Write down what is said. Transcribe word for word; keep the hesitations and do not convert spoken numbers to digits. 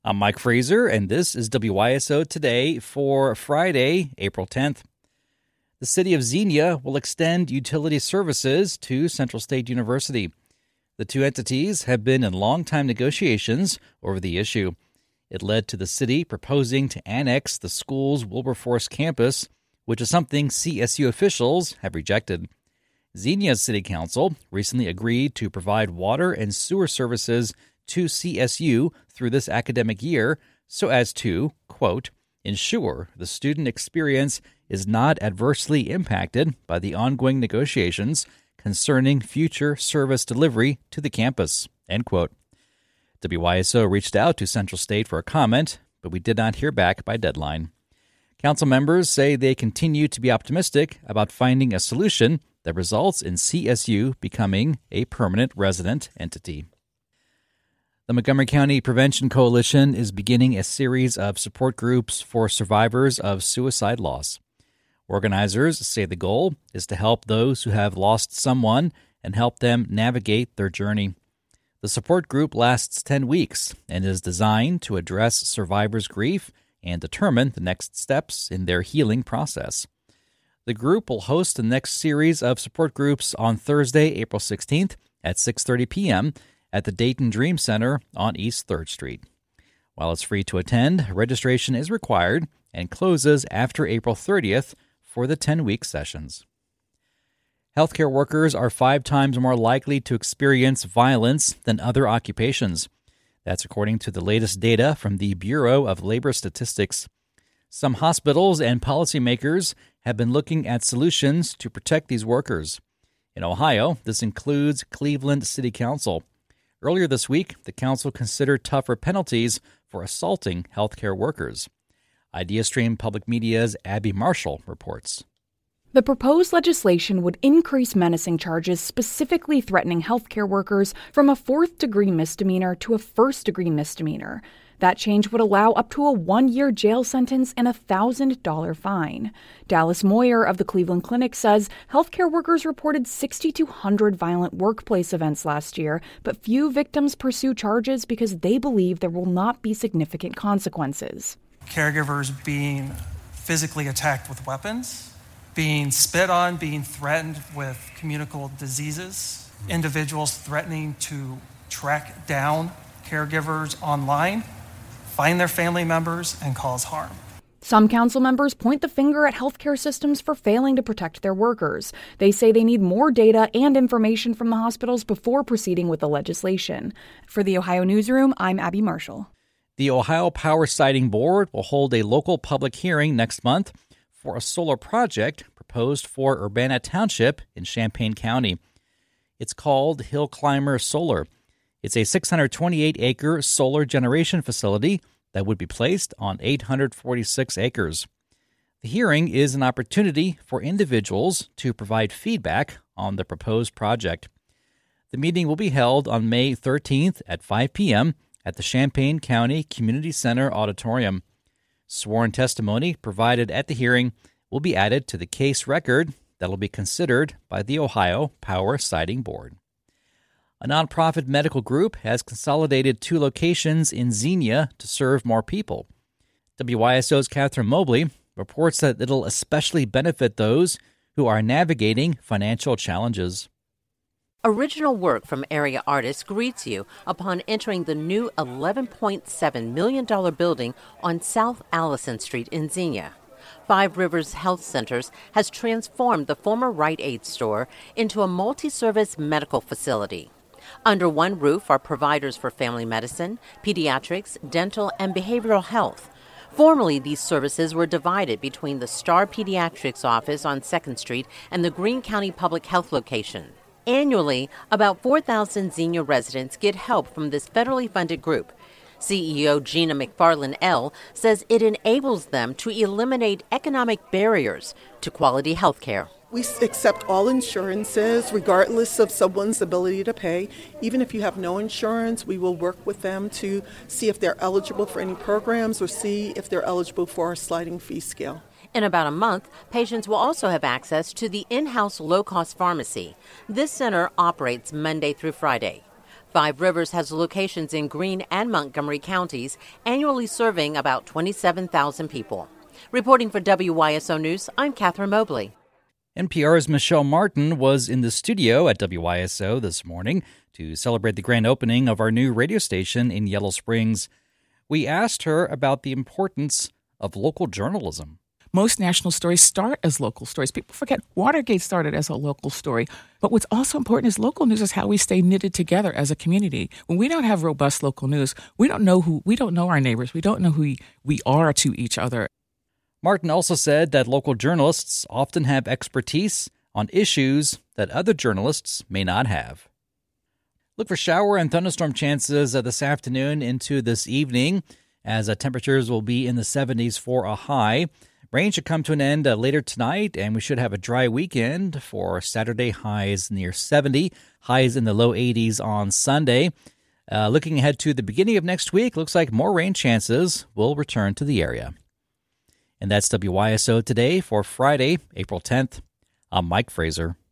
I'm Mike Fraser, and this is W Y S O Today for Friday, April tenth. The city of Xenia will extend utility services to Central State University. The two entities have been in long-time negotiations over the issue. It led to the city proposing to annex the school's Wilberforce campus, which is something C S U officials have rejected. Xenia's city council recently agreed to provide water and sewer services to C S U through this academic year so as to, quote, ensure the student experience is not adversely impacted by the ongoing negotiations concerning future service delivery to the campus, end quote. W Y S O reached out to Central State for a comment, but we did not hear back by deadline. Council members say they continue to be optimistic about finding a solution that results in C S U becoming a permanent resident entity. The Montgomery County Prevention Coalition is beginning a series of support groups for survivors of suicide loss. Organizers say the goal is to help those who have lost someone and help them navigate their journey. The support group lasts ten weeks and is designed to address survivors' grief and determine the next steps in their healing process. The group will host the next series of support groups on Thursday, April sixteenth at six thirty p.m. at the Dayton Dream Center on East third Street. While it's free to attend, registration is required and closes after April thirtieth for the ten-week sessions. Healthcare workers are five times more likely to experience violence than other occupations. That's according to the latest data from the Bureau of Labor Statistics. Some hospitals and policymakers have been looking at solutions to protect these workers. In Ohio, this includes Cleveland City Council. Earlier this week, the council considered tougher penalties for assaulting healthcare workers. IdeaStream Public Media's Abby Marshall reports. The proposed legislation would increase menacing charges specifically threatening healthcare workers from a fourth-degree misdemeanor to a first-degree misdemeanor. That change would allow up to a one-year jail sentence and a one thousand dollars fine. Dallas Moyer of the Cleveland Clinic says healthcare workers reported six thousand two hundred violent workplace events last year, but few victims pursue charges because they believe there will not be significant consequences. Caregivers being physically attacked with weapons, being spit on, being threatened with communicable diseases, individuals threatening to track down caregivers online, find their family members, and cause harm. Some council members point the finger at healthcare systems for failing to protect their workers. They say they need more data and information from the hospitals before proceeding with the legislation. For the Ohio Newsroom, I'm Abby Marshall. The Ohio Power Siting Board will hold a local public hearing next month for a solar project proposed for Urbana Township in Champaign County. It's called Hill Climber Solar. It's a six hundred twenty-eight acre solar generation facility that would be placed on eight hundred forty-six acres. The hearing is an opportunity for individuals to provide feedback on the proposed project. The meeting will be held on May thirteenth at five p.m. at the Champaign County Community Center Auditorium. Sworn testimony provided at the hearing will be added to the case record that will be considered by the Ohio Power Siting Board. A nonprofit medical group has consolidated two locations in Xenia to serve more people. W Y S O's Catherine Mobley reports that it'll especially benefit those who are navigating financial challenges. Original work from area artists greets you upon entering the new eleven point seven million dollars building on South Allison Street in Xenia. Five Rivers Health Centers has transformed the former Rite Aid store into a multi-service medical facility. Under one roof are providers for family medicine, pediatrics, dental, and behavioral health. Formerly, these services were divided between the Star Pediatrics office on second Street and the Greene County Public Health location. Annually, about four thousand Xenia residents get help from this federally funded group. C E O Gina McFarland-L says it enables them to eliminate economic barriers to quality health care. We accept all insurances, regardless of someone's ability to pay. Even if you have no insurance, we will work with them to see if they're eligible for any programs or see if they're eligible for our sliding fee scale. In about a month, patients will also have access to the in-house low-cost pharmacy. This center operates Monday through Friday. Five Rivers has locations in Greene and Montgomery counties, annually serving about twenty-seven thousand people. Reporting for W Y S O News, I'm Catherine Mobley. N P R's Michelle Martin was in the studio at W Y S O this morning to celebrate the grand opening of our new radio station in Yellow Springs. We asked her about the importance of local journalism. Most national stories start as local stories. People forget Watergate started as a local story. But what's also important is local news is how we stay knitted together as a community. When we don't have robust local news, we don't know who we don't know our neighbors. We don't know who we, we are to each other. Martin also said that local journalists often have expertise on issues that other journalists may not have. Look for shower and thunderstorm chances this afternoon into this evening, as uh, temperatures will be in the seventies for a high. Rain should come to an end uh, later tonight, and we should have a dry weekend for Saturday, highs near seventy, highs in the low eighties on Sunday. Uh, looking ahead to the beginning of next week, looks like more rain chances will return to the area. And that's W Y S O Today for Friday, April tenth. I'm Mike Fraser.